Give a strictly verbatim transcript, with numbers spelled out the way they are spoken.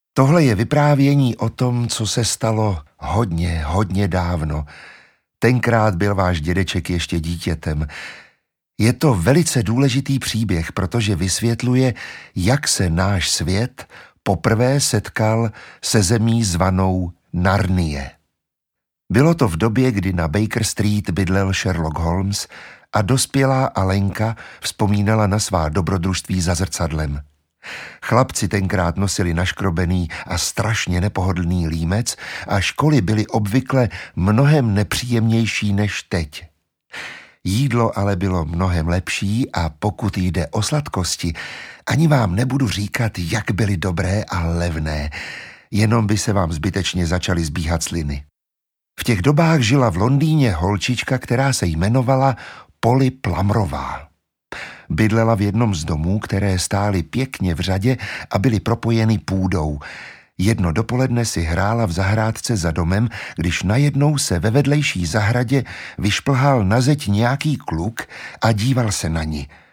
Tohle je vyprávění o tom, co se stalo hodně, hodně dávno. Tenkrát byl váš dědeček ještě dítětem. Je to velice důležitý příběh, protože vysvětluje, jak se náš svět poprvé setkal se zemí zvanou Narnie. Bylo to v době, kdy na Baker Street bydlel Sherlock Holmes a dospělá Alenka vzpomínala na svá dobrodružství za zrcadlem. Chlapci tenkrát nosili naškrobený a strašně nepohodlný límec a školy byly obvykle mnohem nepříjemnější než teď. Jídlo ale bylo mnohem lepší a pokud jde o sladkosti, ani vám nebudu říkat, jak byly dobré a levné, jenom by se vám zbytečně začaly zbíhat sliny. V těch dobách žila v Londýně holčička, která se jmenovala Polly Plumrová. Bydlela v jednom z domů, které stály pěkně v řadě a byly propojeny půdou. Jedno dopoledne si hrála v zahrádce za domem, když najednou se ve vedlejší zahradě vyšplhal na zeď nějaký kluk a díval se na ni.